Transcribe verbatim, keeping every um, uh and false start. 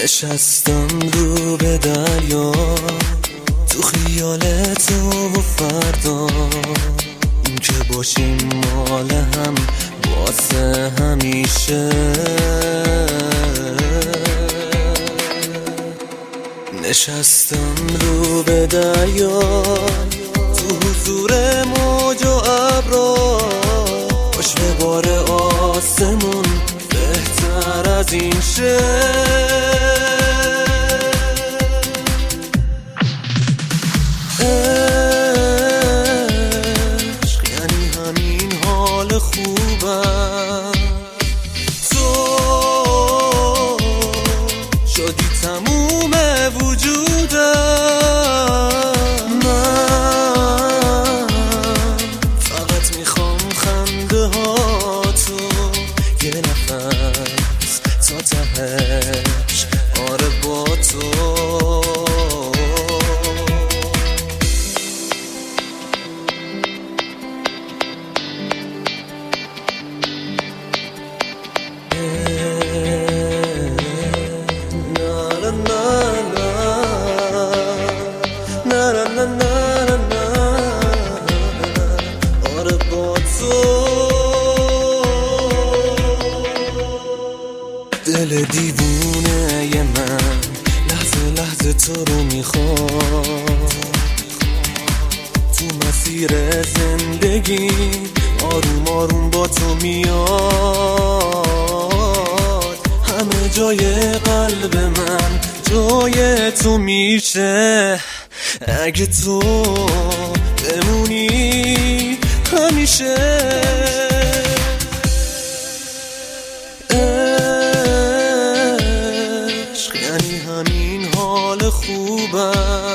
نشستم رو به دریا تو خیال تو و فردا این که باشیم مال هم واسه همیشه. نشستم رو به دریا تو حضور موج و ابرا باش به بار آسمون بهتر از این شه. عشق یعنی همین حال خوبم، تو شدی تموم وجودم. من فقط میخوام خنده ها تو یه نفس تا تهش، آره با تو. دل دیوونه ی من لحظه لحظه تو رو میخواد، تو مسیر زندگی آروم آروم با تو میاد. همه جای قلب من جای تو میشه اگه تو بمونی همیشه. یعنی همین حال خوبم،